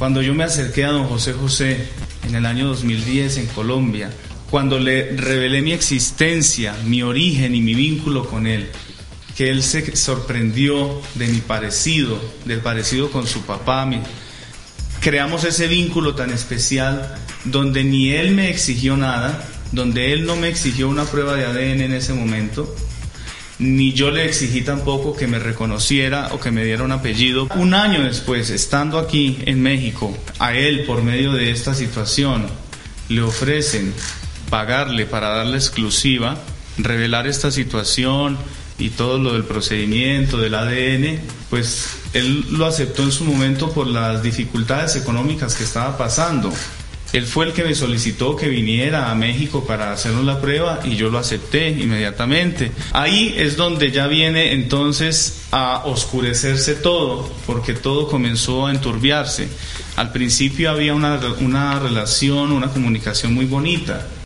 Cuando yo me acerqué a don José José en el año 2010 en Colombia, cuando le revelé mi existencia, mi origen y mi vínculo con él, que él se sorprendió de mi parecido, del parecido con su papá, creamos ese vínculo tan especial donde ni él me exigió nada, donde él no me exigió una prueba de ADN en ese momento, ni yo le exigí tampoco que me reconociera o que me diera un apellido. Un año después, estando aquí en México, a él, por medio de esta situación, le ofrecen pagarle para darle exclusiva, revelar esta situación y todo lo del procedimiento del ADN, pues él lo aceptó en su momento por las dificultades económicas que estaba pasando. Él fue el que me solicitó que viniera a México para hacernos la prueba y yo lo acepté inmediatamente. Ahí es donde ya viene entonces a oscurecerse todo, porque todo comenzó a enturbiarse. Al principio había una relación, una comunicación muy bonita.